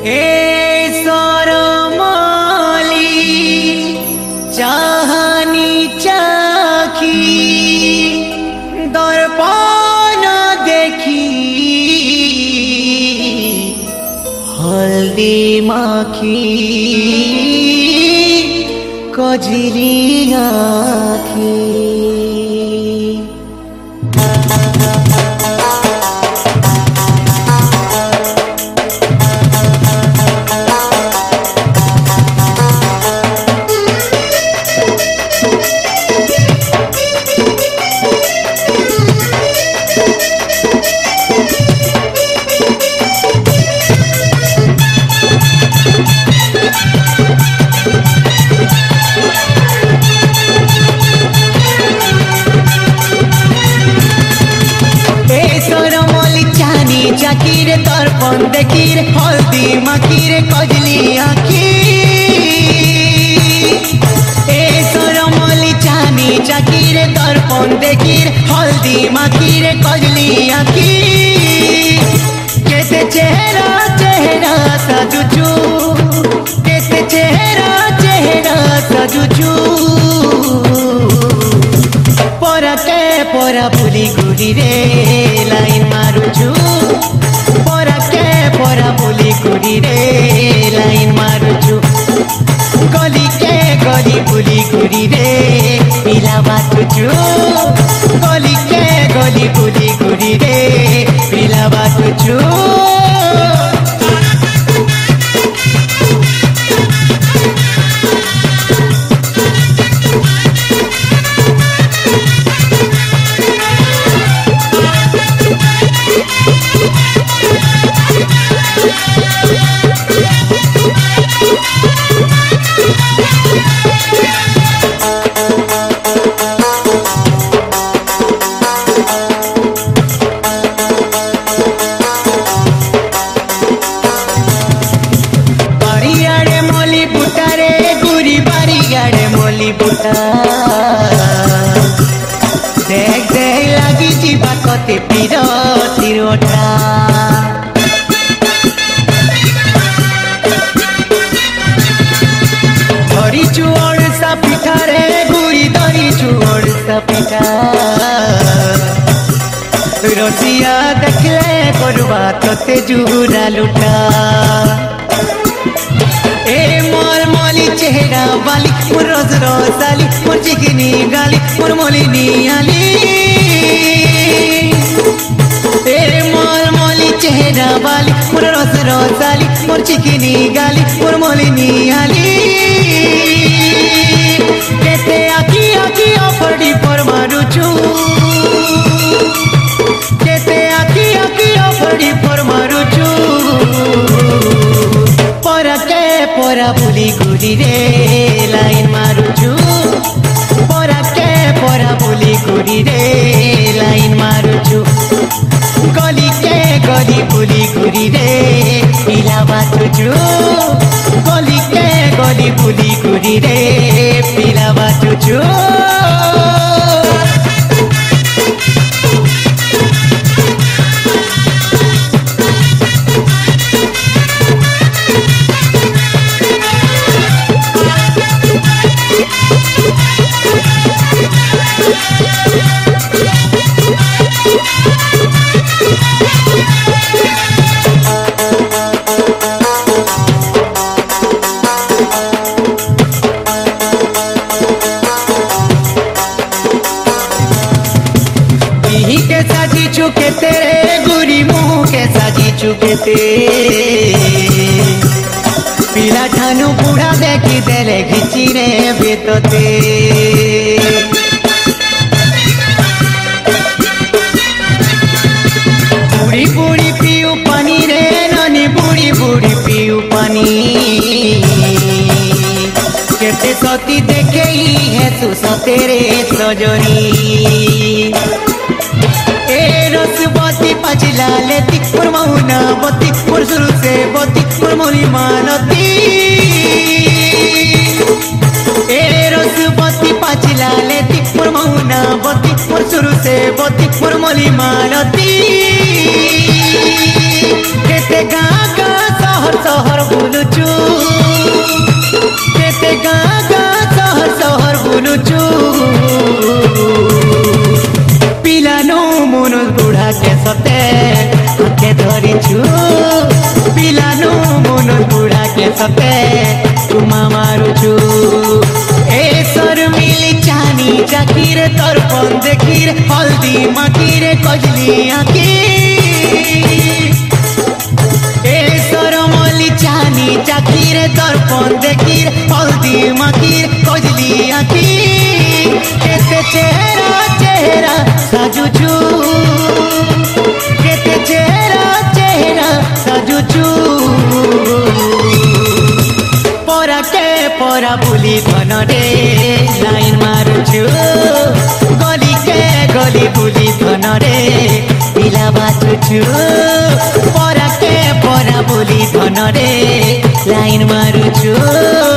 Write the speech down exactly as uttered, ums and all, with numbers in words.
ए सरमली चाहनी चाखी दर्पण देखी हल्दी माखी कजली आखी चाकीरे दर्पण देखिरे हल्दी माखीरे कजली आखी ए सरमली चानी चाकीरे दर्पण देखिरे हल्दी माखीरे कजली आखी केते चेहरा चेहरा सजुचू केते चेहरा चेहरा सजुचू परा के परा पुली गुड़ी रे लाइन मारुचू परा के परा पुली गुड़ी रे लाइन मारुचू गली के गली पुली गुड़ी रे पिला बाटुचू गली के गली पुली गुड़ी रे पिला बाटुचू देख देख लगी जीवा कते पीरो तिरोटा धरी चुअर सा पिठा रे गुड़ी धरी चुअर सा पिठा रसिया देखले करवा तते जुहुरा लुटा ए मोर मोली चेहरा वाली मोर रोज रोसाली मोर चिकनी गाली मोर मोलिनी आली ए मोर मोली चेहरा वाली मोर रोज रोसाली मोर चिकनी गाली मोर मोलिनी आली केते आखी आखी ऑफरडी पर मारुचू केते आखी आखी ऑफरडी पर मारुचू परा के परा पुली गुड़ी रे लाइन मारुचू परा के परा पुली गुड़ी रे लाइन मारुचू गली के गली पुली गुड़ी रे पिला बाटुचू गली के गली पुली गुड़ी रे पिला बाटुचू चुके तेरे गुरी मुँह के साजी चुके ते पीला ठानु बूढ़ा देखी देले घिची रे बेतते बुढ़ी बुढ़ी पीऊ पानी रे नानी बुढ़ी बुढ़ी पीऊ पानी केते सती देखे ही है तू सतेरे सजनी ए रसवती पचला लेती और महुना बती और शुरू से बती और मोली मानती ए रसवती पचला लेती और महुना बती और शुरू से बती और मोली मानती केते गाँव का शहर सहर बुलुचु केते गाँ गाँ सहर सहर बुलुचु पिलानु मुनु बुढ़ा के सते के धरिछु पिलानु मुनु बुढ़ा के सते चुमा मारुछु ए सर मिली चानी चाकीर तर्पण देखिर हल्दी माकीर कजली आकी ए सर मली चानी चाकीर तर्पण देखिर हल्दी माकीर कजली आकी केते चेहरा चेहरा साजुछु केते चेहरा चेहरा साजुछु परा के परा बुली धन रे लाइन मारुछु गली के गली बुली धन रे पिला बाजुछु परा के परा बुली धन रे लाइन मारुछु।